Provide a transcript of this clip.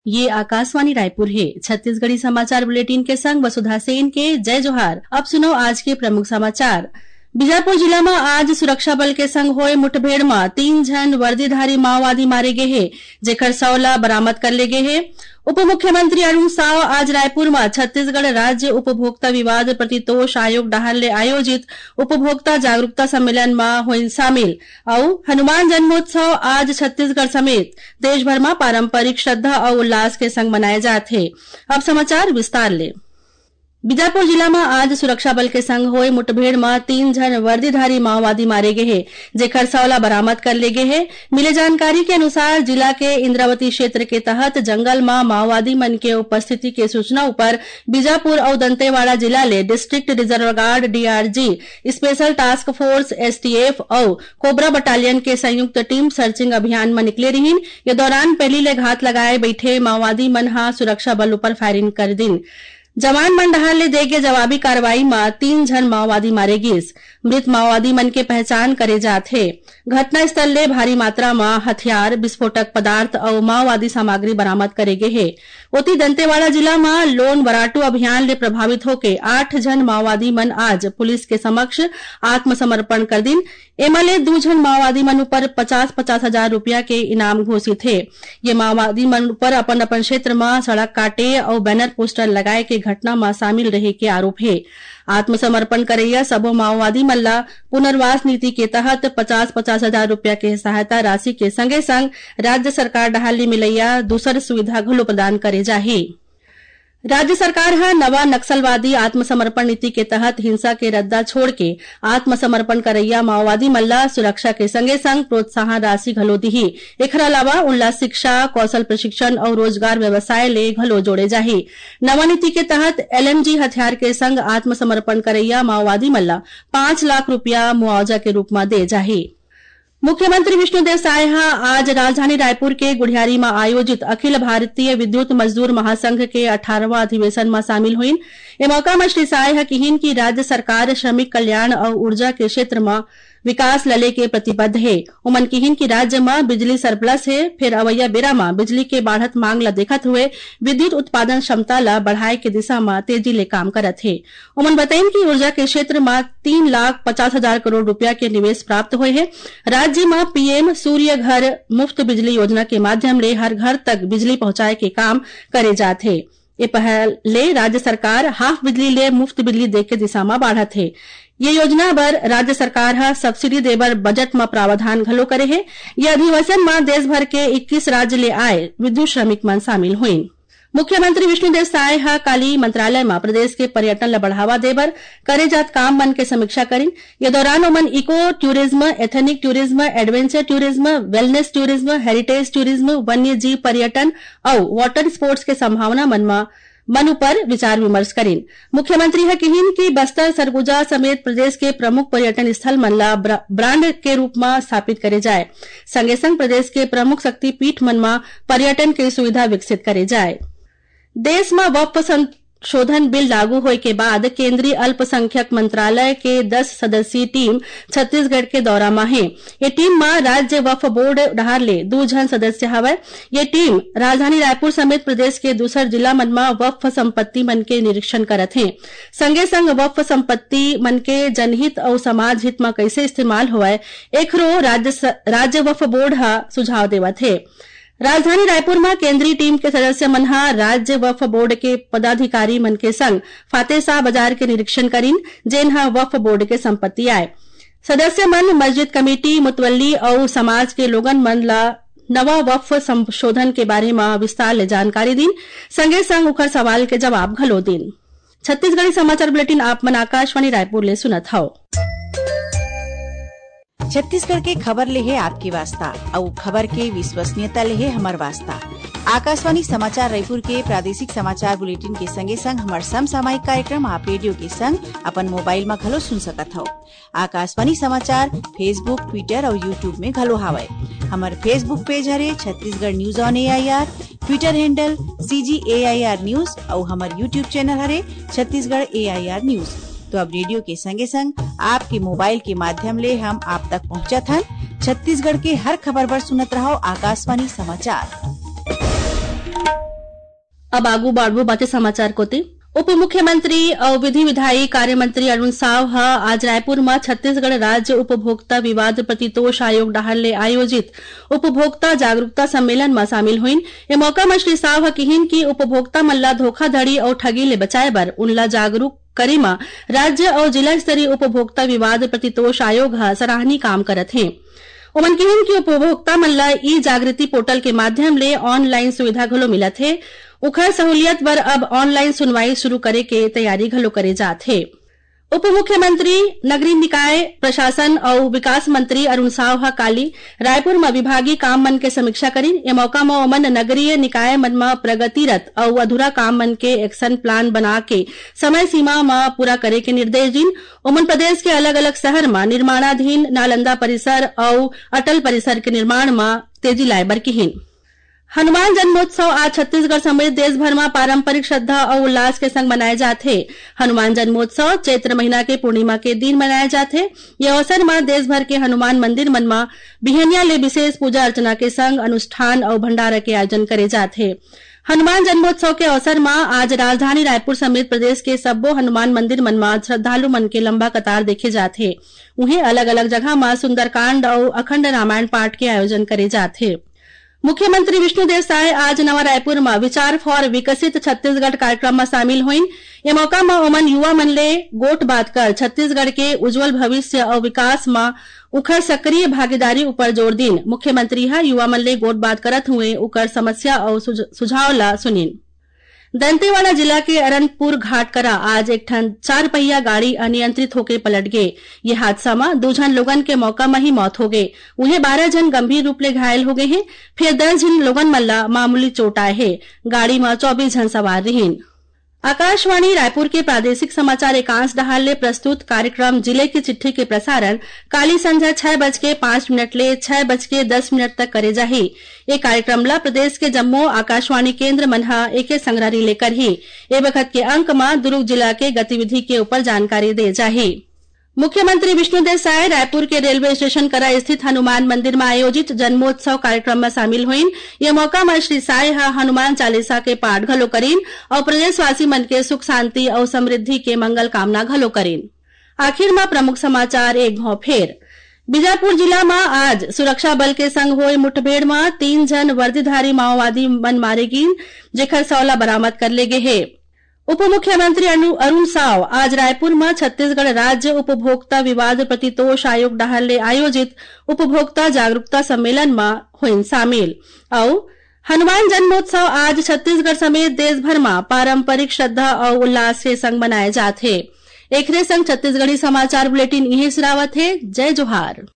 ये आकाशवाणी रायपुर है। छत्तीसगढ़ी समाचार बुलेटिन के संग वसुधा सेन के जय जोहार। अब सुनो आज के प्रमुख समाचार। बीजापुर जिला में आज सुरक्षा बल के संग होए मुठभेड़ में 3 जन वर्दीधारी माओवादी मारे गए है, जेकर शवला बरामद कर ले गए है। उप मुख्यमंत्री अरुण साव आज रायपुर में छत्तीसगढ़ राज्य उपभोक्ता विवाद प्रतितोष आयोग डाहर ले आयोजित उपभोक्ता जागरूकता सम्मेलन में हुई शामिल। और हनुमान जन्मोत्सव आज छत्तीसगढ़ समेत देश भर में पारंपरिक श्रद्धा और उल्लास के संग मनाए जाते। अब समाचार विस्तार ले। बीजापुर जिला में आज सुरक्षा बल के संग होए मुठभेड़ में 3 जन वर्दीधारी माओवादी मारे गए हैं, जेकर शवला बरामद कर ले गए हैं। मिले जानकारी के अनुसार जिला के इंद्रावती क्षेत्र के तहत जंगल में माओवादी मन के उपस्थिति के सूचना पर बीजापुर और दंतेवाड़ा जिला ले district reserve guard DRG, special task force STF और कोबरा बटालियन के संयुक्त टीम सर्चिंग अभियान में निकले रही। ये दौरान पहली ले घात लगाए बैठे माओवादी मन हा सुरक्षा बल पर फायरिंग कर दिन। जवान मन डहार ले देगे जवाबी कार्रवाई में 3 जन माओवादी मारे गिस। मृत माओवादी मन के पहचान करे जाथे। घटना स्थल ले भारी मात्रा में हथियार, विस्फोटक पदार्थ और माओवादी सामग्री बरामद करे गए है। ओती दंतेवाड़ा जिला में लोन वराटू अभियान ले प्रभावित होके 8 जन माओवादी मन आज पुलिस के समक्ष आत्मसमर्पण कर दिन। एमएलए 2 जन माओवादी मन पर 50-50 हजार रुपया के इनाम घोषित है। ये माओवादी मन पर अपन अपन क्षेत्र में सड़क काटे और बैनर पोस्टर लगाए के घटना में शामिल रहे के आरोप है। आत्मसमर्पण करैया सबो माओवादी मल्ला पुनर्वास नीति के तहत 50-50 हजार रुपया के सहायता राशि के संगे संग राज्य सरकार डहाली मिलैया दूसर सुविधा घलो प्रदान करे जाही। राज्य सरकार हा नवा नक्सलवादी आत्मसमर्पण नीति के तहत हिंसा के रद्दा छोड़ के आत्मसमर्पण करैया माओवादी मल्ला सुरक्षा के संगे संग प्रोत्साहन राशि घलो दिही। एखर अलावा उनला शिक्षा, कौशल प्रशिक्षण और रोजगार व्यवसाय ले घलो जोड़े जाही। नवा नीति के तहत एलएमजी हथियार के संग आत्मसमर्पण करैया माओवादी मल्ला 5 लाख रुपया मुआवजा के रूप में दे जाही। मुख्यमंत्री विष्णुदेव साय आज राजधानी रायपुर के गुढ़ियारी में आयोजित अखिल भारतीय विद्युत मजदूर महासंघ के 18वां अधिवेशन में शामिल हुई। ए मौका में श्री साय कहिन की राज्य सरकार श्रमिक कल्याण और ऊर्जा के क्षेत्र में विकास लले के प्रतिबद्ध है। उमन कहिन की राज्य में बिजली सरप्लस है, फिर अवैया बेरा में बिजली के बढ़त मांग ला देखत हुए विद्युत उत्पादन क्षमता ला बढ़ाए के दिशा में तेजी ले काम करत है। उमन बताइन की ऊर्जा के क्षेत्र में 3,50,000 करोड़ रुपया के निवेश प्राप्त हुए है। राज्य में पीएम सूर्य घर मुफ्त बिजली योजना के माध्यम ले हर घर तक बिजली पहुंचाए के काम करे जात है। ये पहल ले राज्य सरकार हाफ बिजली ले मुफ्त बिजली दे के दिशा में बढ़त है। ये योजना बर राज्य सरकार हा सब्सिडी देबर बजट में प्रावधान घलो करे है। ये अधिवेशन में देश भर के 21 राज्य ले आए विद्युत श्रमिक मन शामिल हुई। मुख्यमंत्री विष्णुदेव साय हा काली मंत्रालय में प्रदेश के पर्यटन ला बढ़ावा देबर करे जात काम मन के समीक्षा करिन। ये दौरान ओमन eco tourism, ethnic tourism, adventure tourism, wellness tourism, heritage tourism, वन्य जीव पर्यटन और वाटर स्पोर्ट्स के संभावना मन पर विचार विमर्श करिन। मुख्यमंत्री है कहिन की बस्तर, सरगुजा समेत प्रदेश के प्रमुख पर्यटन स्थल मन ला ब्रांड के रूप में स्थापित करे जाए। संगे संग प्रदेश के प्रमुख शक्तिपीठ मन में पर्यटन के सुविधा विकसित करे जाए। देश में वक्फ संशोधन बिल लागू होए के बाद केंद्रीय अल्पसंख्यक मंत्रालय के 10 सदस्यीय टीम छत्तीसगढ़ के दौरा में है। ये टीम में राज्य वक्फ बोर्ड डहार ले 2 जन सदस्य हवे। ये टीम राजधानी रायपुर समेत प्रदेश के दूसर जिला मन में वक्फ संपत्ति मन के निरीक्षण करत है। संगे संग वक्फ संपत्ति मन के जनहित और समाज हित में कैसे इस्तेमाल होए एकरो राज्य वक्फ बोर्ड हा सुझाव देवत है। राजधानी रायपुर में केंद्रीय टीम के सदस्य मन हा राज्य वक्फ बोर्ड के पदाधिकारी मन के संग फातेशाह बाजार के निरीक्षण करीन, जेन हा वक्फ बोर्ड के संपत्ति आए। सदस्य मन मस्जिद कमेटी, मुतवल्ली और समाज के लोगन मन ला नवा वक्फ संशोधन के बारे में विस्तार ले जानकारी दिन, संगे संग उखर सवाल के जवाब घलो दिन। छत्तीसगढ़ी समाचार बुलेटिन आप मन आकाशवाणी रायपुर ले सुनत हव। छत्तीसगढ़ के खबर ले है आपकी वास्ता और खबर के विश्वसनीयता ले है हमार वास्ता। आकाशवाणी समाचार रायपुर के प्रादेशिक समाचार बुलेटिन के संगे संग हमार समसामयिक कार्यक्रम आप रेडियो के संग अपन मोबाइल में घलो सुन सकत हो। आकाशवाणी समाचार फेसबुक, ट्विटर और यूट्यूब में घलो हावय। हमार फेसबुक पेज हरे Chhattisgarh news on AIR, Twitter handle CGAIR news और हमार यूट्यूब चैनल हरे छत्तीसगढ़ AIR न्यूज। तो अब रेडियो के संगे संग आपके मोबाइल के माध्यम ले हम आप तक पहुंचत हन। छत्तीसगढ़ के हर खबर पर सुनत रहो आकाशवाणी समाचार। अब आगू बढ़बो बाते समाचार कोती। उप मुख्यमंत्री और विधि विधायी कार्य मंत्री अरुण साव आज रायपुर में छत्तीसगढ़ राज्य उपभोक्ता विवाद प्रतितोष आयोग डाहर आयोजित उपभोक्ता जागरूकता सम्मेलन में शामिल हुईन। ये मौका में श्री साव कहिन कि उपभोक्ता मन ला धोखाधड़ी और ठगी ले बचाए बर उनला जागरूक करे में राज्य और जिला स्तरीय उपभोक्ता विवाद प्रतितोष आयोग सराहनीय काम करत है। उमन कहिन कि उपभोक्ता मन ला ई जागृति पोर्टल के माध्यम ले ऑनलाइन सुविधा घलो मिलत है। उखर सहूलियत बर अब ऑनलाइन सुनवाई शुरू करे के तैयारी घलो करे जात है। उप मुख्यमंत्री नगरीय निकाय प्रशासन और विकास मंत्री अरुण साव काली रायपुर में विभागीय काम मन के समीक्षा करीन। ये मौका में ओमन नगरीय निकाय मन में प्रगतिरत और अधूरा काम मन के एक्शन प्लान बना के समय सीमा में पूरा करे के निर्देश दिन। ओमन प्रदेश के अलग अलग शहर में निर्माणाधीन नालंदा परिसर और अटल परिसर के निर्माण में तेजी लाए बर कहिन। हनुमान जन्मोत्सव आज छत्तीसगढ़ समेत देश भर में पारंपरिक श्रद्धा और उल्लास के संग मनाए जाते। हनुमान जन्मोत्सव चैत्र महीना के पूर्णिमा के दिन मनाए जाते। ये अवसर में देश भर के हनुमान मंदिर मन में बिहनिया ले विशेष पूजा अर्चना के संग अनुष्ठान और भंडारा के आयोजन करे जाते। हनुमान जन्मोत्सव के अवसर में आज राजधानी रायपुर समेत प्रदेश के सब्बो हनुमान मंदिर मन में श्रद्धालु मन के लंबा कतार देखे जाते। उन्हें अलग अलग जगह में सुंदरकांड और अखंड रामायण पाठ के आयोजन करे जाते। मुख्यमंत्री विष्णुदेव साय आज नवा रायपुर में विचार फॉर विकसित छत्तीसगढ़ कार्यक्रम में शामिल हुईन। ये मौका में ओमन युवा मन ले गोट बात कर छत्तीसगढ़ के उज्जवल भविष्य और विकास में उखर सक्रिय भागीदारी ऊपर जोर दिन। मुख्यमंत्री युवा मन ले गोट बात करत हुए उकर समस्या और सुझाव ला सुनीन। दंतेवाड़ा जिला के अरनपुर घाट करा आज एक ठन 4 पहिया गाड़ी अनियंत्रित होकर पलट गए। ये हादसा में 2 जन लोगन के मौका में ही मौत हो गए। उन्हें 12 जन गंभीर रूप ले घायल हो गए हैं। फिर 10 जन लोगन मल्ला मामूली चोट आए है। गाड़ी में 24 जन सवार रहीन। आकाशवाणी रायपुर के प्रादेशिक समाचार एकांश डहाल ले प्रस्तुत कार्यक्रम जिले की चिट्ठी के प्रसारण काली संध्या 6:05 ले 6:10 तक करे जाही। ये कार्यक्रम ला प्रदेश के जम्मो आकाशवाणी केंद्र मनहा एके संग्रही लेकर ही ए वक्त के अंक में दुर्ग जिला के गतिविधि के ऊपर जानकारी दे जाही। मुख्यमंत्री विष्णुदेव साय रायपुर के रेलवे स्टेशन करा स्थित हनुमान मंदिर में आयोजित जन्मोत्सव कार्यक्रम में शामिल हुईन। ये मौका में श्री साय हनुमान चालीसा के पाठ घलो करीन और प्रदेशवासी मन के सुख शांति और समृद्धि के मंगल कामना घलो करीन। आखिर में प्रमुख समाचार एक घाव फेर। बीजापुर जिला में आज सुरक्षा बल के संग हुए मुठभेड़ में 3 जन वर्दीधारी माओवादी मन मारे गिन, जेकर सौला बरामद कर ले गए है। उप मुख्यमंत्री अरुण साव आज रायपुर में छत्तीसगढ़ राज्य उपभोक्ता विवाद प्रतितोष आयोग डाहर ले आयोजित उपभोक्ता जागरूकता सम्मेलन में हुईन शामिल। और हनुमान जन्मोत्सव आज छत्तीसगढ़ समेत देश भर में पारंपरिक श्रद्धा और उल्लास के संग मनाए जाते। एकरे संग छत्तीसगढ़ी समाचार बुलेटिन यही सिरावत है। जय जोहार।